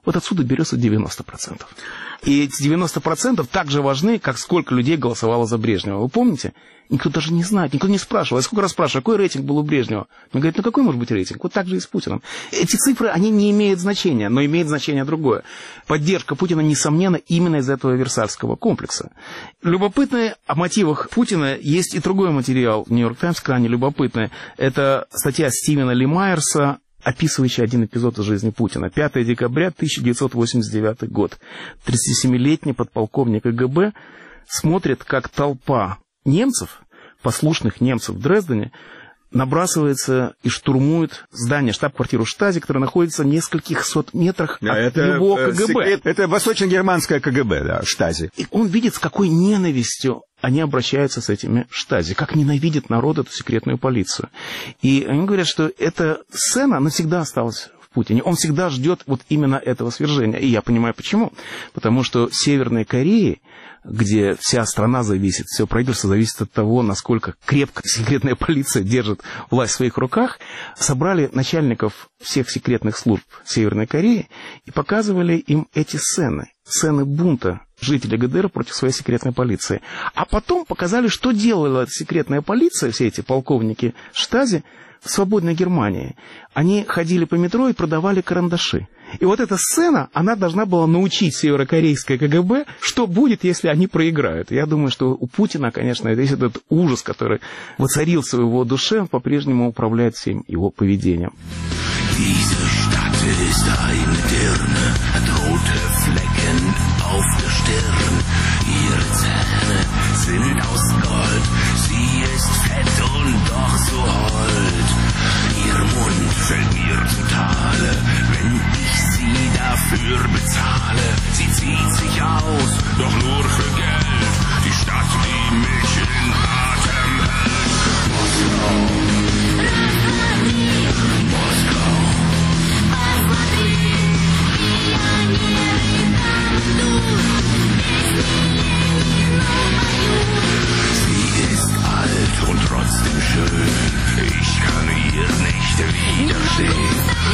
Вот отсюда берется девяносто процентов. И эти девяносто процентов так же важны, как сколько людей голосовало за Брежнева. Вы помните? Никто даже не знает, никто не спрашивал. Я сколько раз спрашиваю, какой рейтинг был у Брежнева? Он говорит, ну какой может быть рейтинг? Вот так же и с Путиным. Эти цифры, они не имеют значения, но имеют значение другое. Поддержка Путина, несомненно, именно из этого Версальского комплекса. Любопытно о мотивах Путина есть и другой материал в «Нью-Йорк Таймс», крайне любопытный. Это статья Стивена Ли Майерса, описывающий один эпизод из жизни Путина. пятого декабря тысяча девятьсот восемьдесят девятый год. тридцатисемилетний подполковник КГБ смотрит, как толпа немцев, послушных немцев в Дрездене, набрасывается и штурмует здание, штаб-квартиру Штази, которая находится в нескольких сот метрах да, от это, его э, КГБ. Секрет, это восточно-германское КГБ, да, Штази. И он видит, с какой ненавистью они обращаются с этими Штази, как ненавидит народ эту секретную полицию. И они говорят, что эта сцена навсегда осталась в Путине. Он всегда ждет вот именно этого свержения. И я понимаю, почему. Потому что в Северной Корее, где вся страна зависит, все правительство зависит от того, насколько крепко секретная полиция держит власть в своих руках, собрали начальников всех секретных служб Северной Кореи и показывали им эти сцены, сцены бунта жителей ГДР против своей секретной полиции. А потом показали, что делала секретная полиция, все эти полковники Штази, в свободной Германии. Они ходили по метро и продавали карандаши. И вот эта сцена, она должна была научить северокорейское КГБ, что будет, если они проиграют. Я думаю, что у Путина, конечно, весь этот ужас, который воцарился в его душе, по-прежнему управляет всем его поведением. Ihr Mund fällt mir zu Tale, wenn ich sie dafür bezahle. Sie zieht sich aus, doch nur für Geld. Die Stadt, die mich in Atem hält. Moskau, Moskau, sie ist alt und trotzdem schön. Ich kann ihr nicht widerstehen.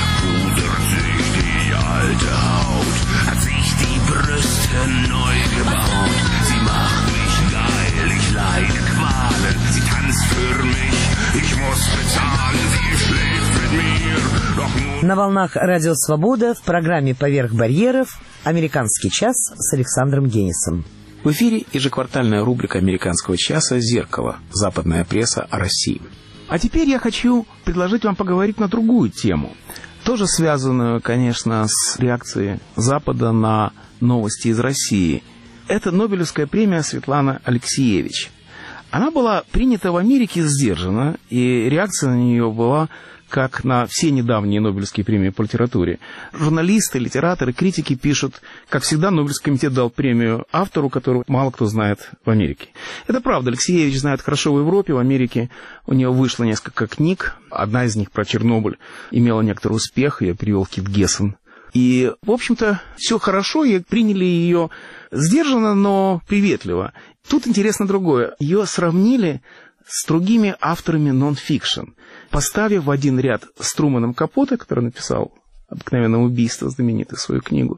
Pudert sich die alte Haut, hat sich die Brüste neu gebaut. Sie macht mich geil, ich leide Qualen. Sie tanzt für mich, ich muss bezahlen. Sie schläft mit mir, doch nur... На волнах Радио Свобода в программе «Поверх барьеров» «Американский час» с Александром Генисом. В эфире ежеквартальная рубрика «Американского часа» «Зеркало. Западная пресса о России». А теперь я хочу предложить вам поговорить на другую тему, тоже связанную, конечно, с реакцией Запада на новости из России. Это Нобелевская премия Светланы Алексиевич. Она была принята в Америке сдержанно, и реакция на нее была как на все недавние Нобелевские премии по литературе. Журналисты, литераторы, критики пишут, как всегда, Нобелевский комитет дал премию автору, которого мало кто знает в Америке. Это правда, Алексеевич знает хорошо в Европе, в Америке у него вышло несколько книг, одна из них про Чернобыль имела некоторый успех, я привел Кит Гессен. И, в общем-то, все хорошо, и приняли ее сдержанно, но приветливо. Тут интересно другое. Ее сравнили с другими авторами нон-фикшн, поставив в один ряд с Труманом Капоте, который написал «Обыкновенное убийство», знаменитую свою книгу,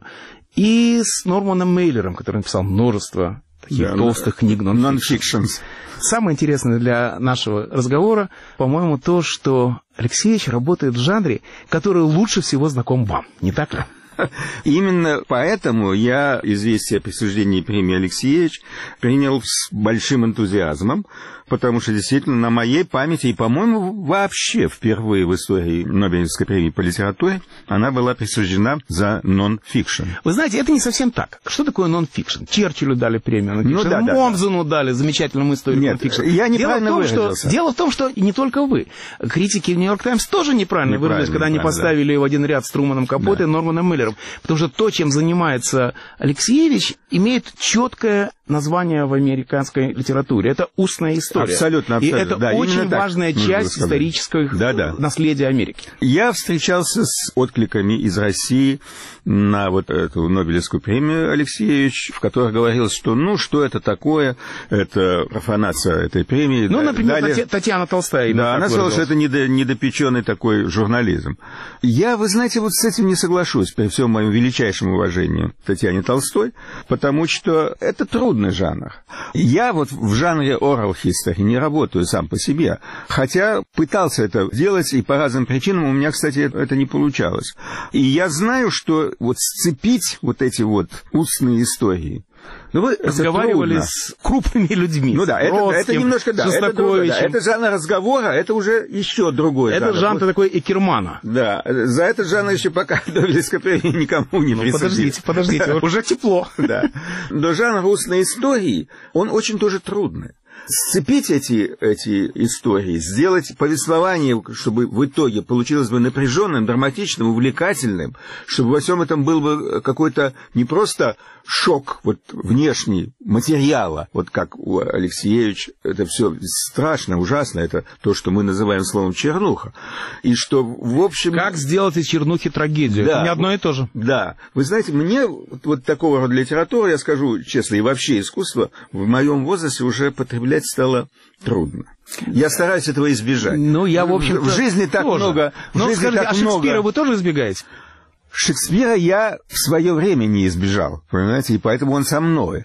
и с Норманом Мейлером, который написал множество таких да, толстых книг нон-фикшн. Самое интересное для нашего разговора, по-моему, то, что Алексеевич работает в жанре, который лучше всего знаком вам, не так ли? Именно поэтому я известие о присуждении премии Алексеевич принял с большим энтузиазмом, потому что действительно на моей памяти, и, по-моему, вообще впервые в истории Нобелевской премии по литературе она была присуждена за нон-фикшн. Вы знаете, это не совсем так. Что такое нон-фикшн? Черчиллю дали премию нон-фикшн, ну, да, Момзену да, дали, замечательному историку нон-фикшн. Я неправильно дело в, том, выразился. Что, дело в том, что не только вы. Критики в «Нью-Йорк Таймс» тоже неправильно, неправильно выразились, когда они поставили да. в один ряд с Труманом Капоте да. и Норманом Миллером. Потому что то, чем занимается Алексеевич, имеет четкое название в американской литературе. Это устная история. история. Абсолютно, абсолютно. И это да, очень важная часть исторического да, да. наследия Америки. Я встречался с откликами из России на вот эту Нобелевскую премию Алексеевич, в которой говорилось, что ну, что это такое, это профанация этой премии. Ну, например, Далее... Татьяна Толстая. Да, она сказала, что это недо, недопеченный такой журнализм. Я, вы знаете, вот с этим не соглашусь, при всем моем величайшем уважении к Татьяне Толстой, потому что это трудный жанр. Я вот в жанре oral history не работаю сам по себе, хотя пытался это делать, и по разным причинам у меня, кстати, это не получалось. И я знаю, что вот сцепить вот эти вот устные истории, ну, вы разговаривали с крупными людьми. Ну да, это, это немножко, да, это, да, это жанр разговора, это уже еще другой это жанр. Это жанр такой Экермана. Да, за этот жанр еще пока Нобелевской премии никому не ну, присудили. Подождите, подождите, да. уже тепло. Да. Но жанр устной истории, он очень тоже трудный. Сцепить эти, эти истории, сделать повествование, чтобы в итоге получилось бы напряженным, драматичным, увлекательным, чтобы во всем этом был бы какой-то не просто шок вот, внешний материала, вот как у Алексеевича, это все страшно, ужасно, это то, что мы называем словом чернуха. И что, в общем... Как сделать из чернухи трагедию? Да, это не одно и то же. Да. Вы знаете, мне вот, вот такого рода литература, я скажу честно, и вообще искусство в моем возрасте уже потреблять стало трудно. Я стараюсь этого избежать. Ну, я, в общем в жизни так тоже. много... В ну, жизни скажите, так а Шекспира много... вы тоже избегаете? Шекспира я в свое время не избежал, понимаете, и поэтому он со мной.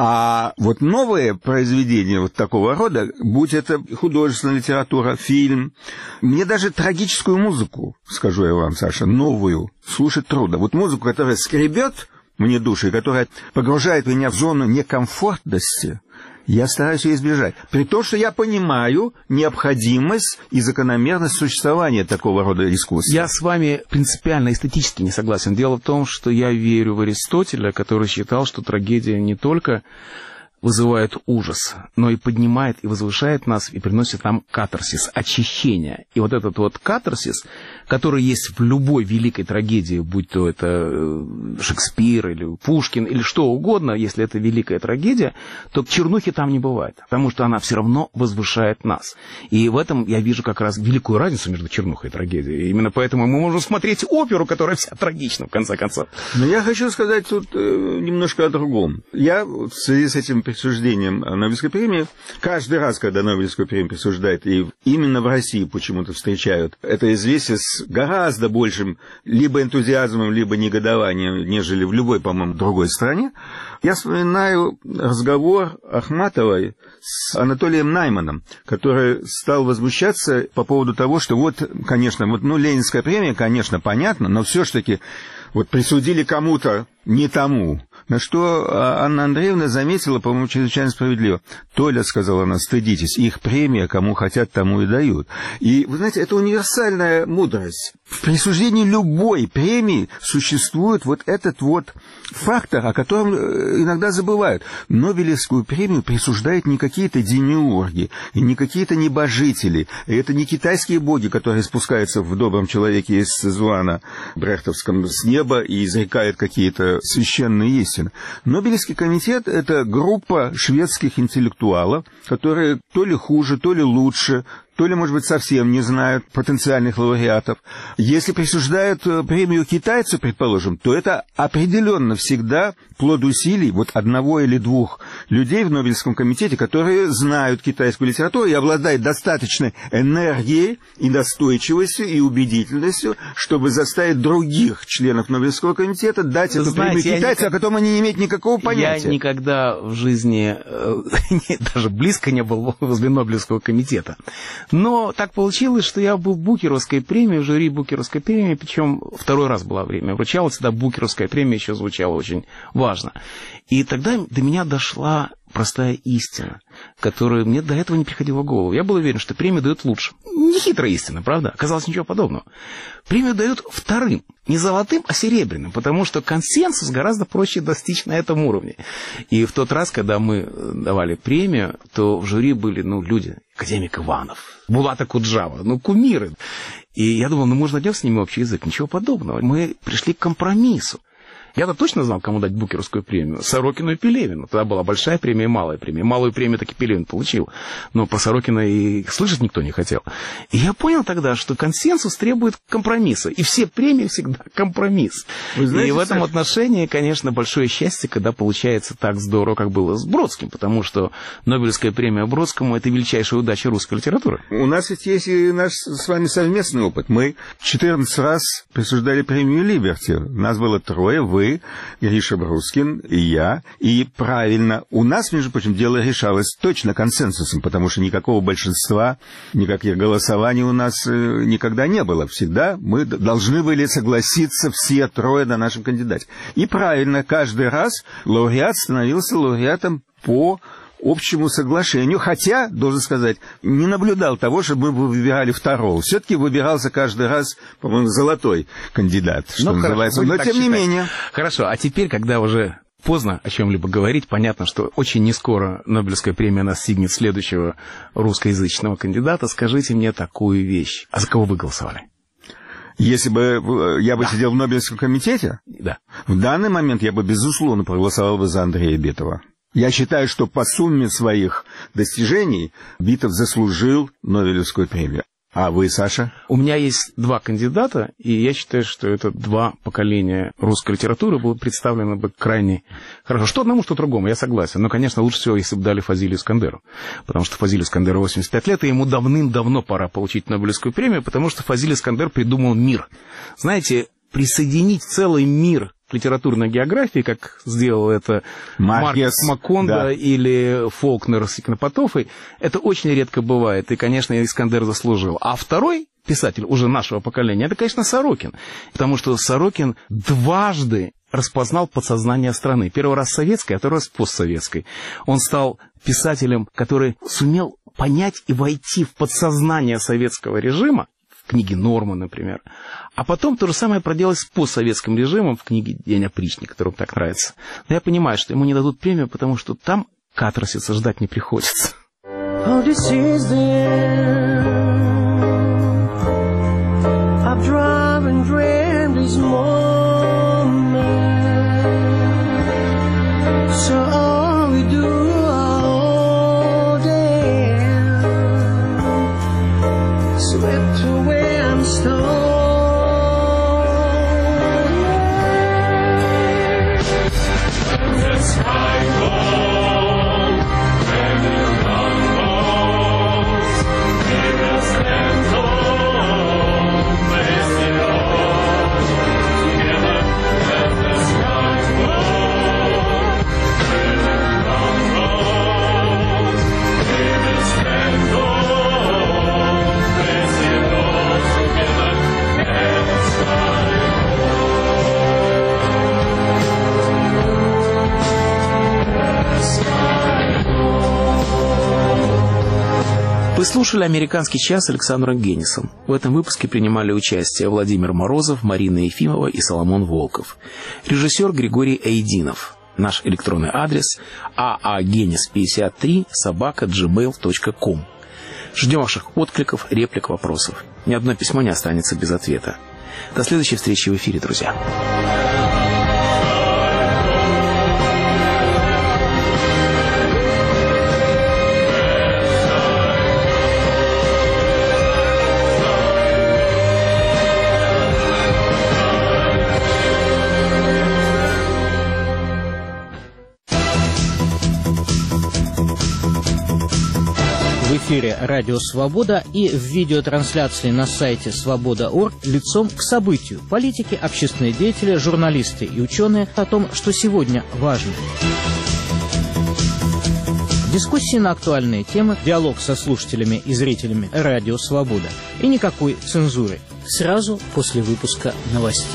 А вот новые произведения вот такого рода, будь это художественная литература, фильм, мне даже трагическую музыку, скажу я вам, Саша, новую, слушать трудно. Вот музыку, которая скребет мне душу, которая погружает меня в зону некомфортности, я стараюсь ее избежать. При том, что я понимаю необходимость и закономерность существования такого рода искусства. Я с вами принципиально эстетически не согласен. Дело в том, что я верю в Аристотеля, который считал, что трагедия не только вызывает ужас, но и поднимает и возвышает нас, и приносит нам катарсис, очищение. И вот этот вот катарсис, который есть в любой великой трагедии, будь то это Шекспир или Пушкин, или что угодно, если это великая трагедия, то чернухи там не бывает, потому что она все равно возвышает нас. И в этом я вижу как раз великую разницу между чернухой и трагедией. И именно поэтому мы можем смотреть оперу, которая вся трагична, в конце концов. Но я хочу сказать тут э, немножко о другом. Я в связи с этим присуждением Нобелевской премии, каждый раз, когда Нобелевскую премию присуждают, и именно в России почему-то встречают это известие с гораздо большим либо энтузиазмом, либо негодованием, нежели в любой, по-моему, другой стране, я вспоминаю разговор Ахматовой с Анатолием Найманом, который стал возмущаться по поводу того, что вот, конечно, вот, ну, Ленинская премия, конечно, понятно, но все-таки вот присудили кому-то не тому. На что Анна Андреевна заметила, по-моему, чрезвычайно справедливо. Толя, сказала она, стыдитесь, их премия, кому хотят, тому и дают. И, вы знаете, это универсальная мудрость. В присуждении любой премии существует вот этот вот фактор, о котором иногда забывают. Нобелевскую премию присуждают не какие-то демиурги, и не какие-то небожители, и это не китайские боги, которые спускаются в «Добром человеке» из Сезуана брехтовском с неба и изрекают какие-то священные истины. Нобелевский комитет — это группа шведских интеллектуалов, которые то ли хуже, то ли лучше, то ли, может быть, совсем не знают потенциальных лауреатов. Если присуждают премию китайцу, предположим, то это определенно всегда плод усилий вот одного или двух людей в Нобелевском комитете, которые знают китайскую литературу и обладают достаточной энергией и настойчивостью и убедительностью, чтобы заставить других членов Нобелевского комитета дать эту премию китайцу, о котором они не имеют никакого понятия. Я никогда в жизни даже близко не был возле Нобелевского комитета. Но так получилось, что я был в Букеровской премии, в жюри Букеровской премии, причем второй раз было время. Вручалась тогда Букеровская премия, еще звучала очень важно. И тогда до меня дошла простая истина, которая мне до этого не приходила в голову. Я был уверен, что премию дают лучше. Нехитрая истина, правда? Оказалось, ничего подобного. Премию дают вторым. Не золотым, а серебряным, потому что консенсус гораздо проще достичь на этом уровне. И в тот раз, когда мы давали премию, то в жюри были, ну, люди, академик Иванов, Булат Акуджава, ну, кумиры. И я думал, ну, можно найдем с ними общий язык. Ничего подобного. Мы пришли к компромиссу. Я-то точно знал, кому дать Букеровскую премию. Сорокину и Пелевину. Тогда была большая премия и малая премия. Малую премию таки Пелевин получил. Но про Сорокина и слышать никто не хотел. И я понял тогда, что консенсус требует компромисса. И все премии всегда компромисс. Вы знаете, и в этом Саша... отношении, конечно, большое счастье, когда получается так здорово, как было с Бродским. Потому что Нобелевская премия Бродскому — это величайшая удача русской литературы. У нас ведь есть и наш с вами совместный опыт. Мы четырнадцать раз присуждали премию Либерти. Нас было трое, вы, Гриша Брускин и я. И правильно, у нас, между прочим, дело решалось точно консенсусом, потому что никакого большинства, никаких голосований у нас никогда не было. Всегда мы должны были согласиться все трое на нашем кандидате. И правильно, каждый раз лауреат становился лауреатом по общему соглашению, хотя, должен сказать, не наблюдал того, чтобы мы выбирали второго. Все-таки выбирался каждый раз, по-моему, золотой кандидат, что ну, называется. Хорошо, но тем считать. Не менее. Хорошо, а теперь, когда уже поздно о чем-либо говорить, понятно, что очень нескоро Нобелевская премия настигнет следующего русскоязычного кандидата, скажите мне такую вещь. А за кого вы голосовали? Если бы я бы да. сидел в Нобелевском комитете, да. в данный момент я бы, безусловно, проголосовал бы за Андрея Битова. Я считаю, что по сумме своих достижений Битов заслужил Нобелевскую премию. А вы, Саша? У меня есть два кандидата, и я считаю, что это два поколения русской литературы будут представлены бы крайне хорошо. Что одному, что другому, я согласен. Но, конечно, лучше всего, если бы дали Фазилию Искандеру. Потому что Фазилию Искандеру восемьдесят пять лет, и ему давным-давно пора получить Нобелевскую премию, потому что Фазилий Искандер придумал мир. Знаете, присоединить целый мир к литературной географии, как сделал это Маркес Макондо да. или Фолкнер с Икнопотофой, это очень редко бывает, и, конечно, Искандер заслужил. А второй писатель уже нашего поколения, это, конечно, Сорокин, потому что Сорокин дважды распознал подсознание страны. Первый раз советской, а второй раз постсоветской. Он стал писателем, который сумел понять и войти в подсознание советского режима, в книге Норма, например. А потом то же самое проделать с постсоветским режимом в книге «День опричника», которая так нравится. Но я понимаю, что ему не дадут премию, потому что там катарсиса ждать не приходится. Oh, this is the end. I've tried and dreamed this moment. So all we do all day swept away and stole. Вы слушали «Американский час» с Александром Генисом. В этом выпуске принимали участие Владимир Морозов, Марина Ефимова и Соломон Волков. Режиссер Григорий Эйдинов. Наш электронный адрес аагенис пятьдесят три собака джимейл точка ком. Ждем ваших откликов, реплик, вопросов. Ни одно письмо не останется без ответа. До следующей встречи в эфире, друзья. В эфире «Радио Свобода» и в видеотрансляции на сайте свобода точка орг лицом к событию. Политики, общественные деятели, журналисты и ученые о том, что сегодня важно. Дискуссии на актуальные темы, диалог со слушателями и зрителями «Радио Свобода». И никакой цензуры. Сразу после выпуска новостей.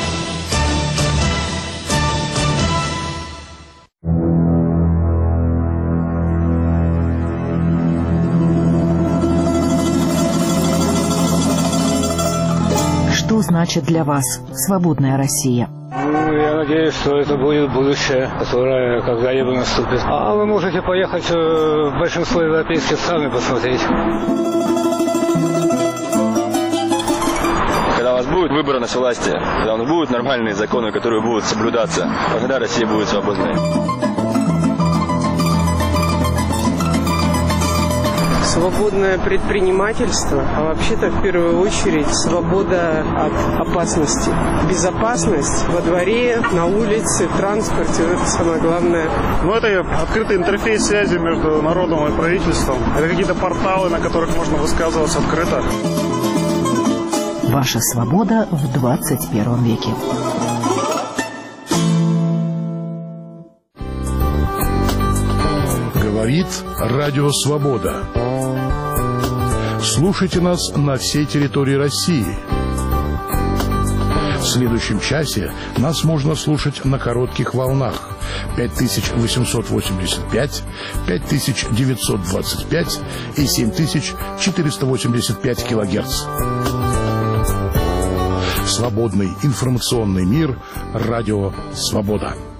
Что значит для вас свободная Россия? Ну, я надеюсь, что это будет будущее, которое когда-либо наступит. А вы можете поехать в большинство европейских стран и посмотреть. Когда вас будут будет выборность власти, когда будут нормальные законы, которые будут соблюдаться, тогда Россия будет свободной. Свободное предпринимательство, а вообще-то в первую очередь свобода от опасности. Безопасность во дворе, на улице, в транспорте, это самое главное. Ну, это открытый интерфейс связи между народом и правительством. Это какие-то порталы, на которых можно высказываться открыто. Ваша свобода в двадцать первом веке. Говорит Радио Свобода. Слушайте нас на всей территории России. В следующем часе нас можно слушать на коротких волнах пять тысяч восемьсот восемьдесят пять, пять тысяч девятьсот двадцать пять и семь тысяч четыреста восемьдесят пять килогерц. Свободный информационный мир. Радио Свобода.